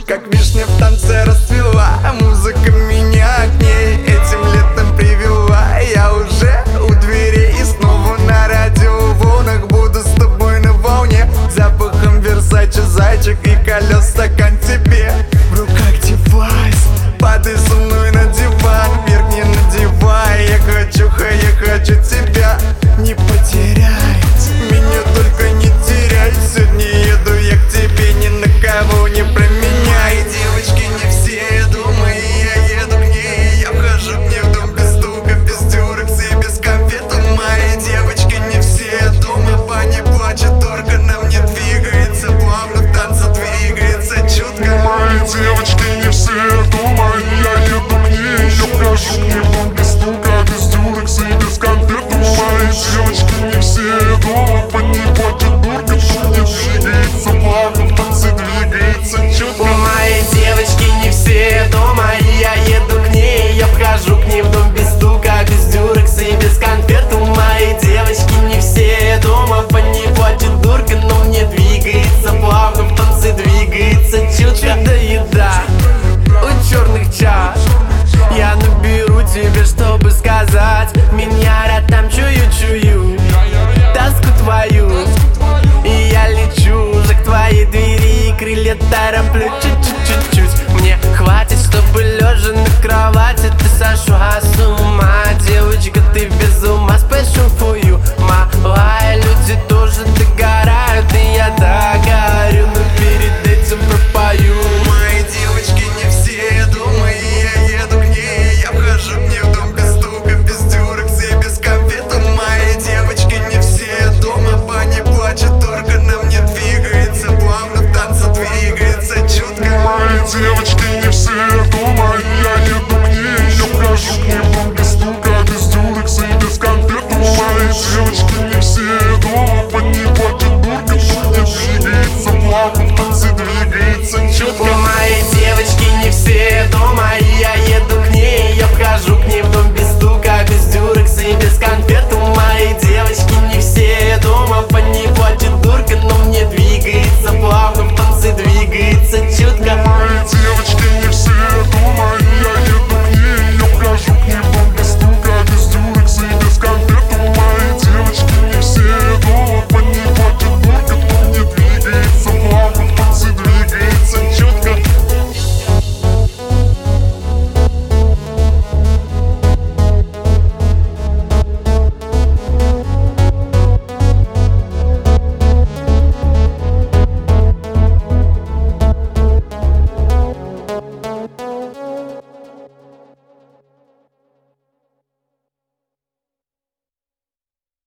как вишня в танце расцвела. Музыка меня к ней этим летом привела. Я уже у дверей и снова на радиоволнах. Буду с тобой на волне, запахом Версаче, зайчик и колес, стакан тебе. В руках девайс, падай со мной на диван, вверх не надевай. Я хочу тебя, не потеряй меня, только не теряй. Сегодня еду я к тебе, ни на кого не променяй. Девочки не все дома, и я еду к ней. Я вхожу к ней в дом без стука, без дюрекс и без конфет. Мои девочки не все дома, Пани плачет, только на мне двигается, плавно в танце двигается чутко. Мои девочки не все дома, и я еду к ней. Я вхожу к ней в дом без стука, без дюрекс и без конфет. Мои девочки не все дома, Пани плачет, только на мне двигается, плавно в танце двигается чутко. Мои девочки не все дома, и я еду к ней. Я вхожу к ней в дом без стука, без дюрекс и без конфет. Мои девочки не все дома, по ней платит дурка, но мне двигается, плавно в танце двигается чутко. Да еда у черных чаш, я наберу тебе, чтобы сказать. Меня рядом чую тоску твою, и я лечу уже к твоей двери, и крылья тороплю чуть-чуть. Мне хватит, чтобы лежа на кровати ты сошла с ума. Девочка, ты без ума, special for you, малая. Люди тоже догорают, и я догорю, но перед этим пропою. Мои девочки не все дома, и я еду к ней. Я вхожу к ней в дом без стука, без дюрекс и без конфет. Мои девочки не все дома, Пани плачет, только на мне двигается, плавно в танце двигается чутко. Мои девочки не все дома, и я еду к ней. Я вхожу к ней в дом без стука, без дюрекс и без конфет. Мои девочки не все дома, Пани плачет, дурка, но мне двигается, плавно в танце двигается чутко. Мои девочки не все дома, и я еду к ней. Я вхожу к ней в дом без стука, без дюрекс и без конфет. Мои девочки не все дома, по ней платит дурка, но мне двигается плавно.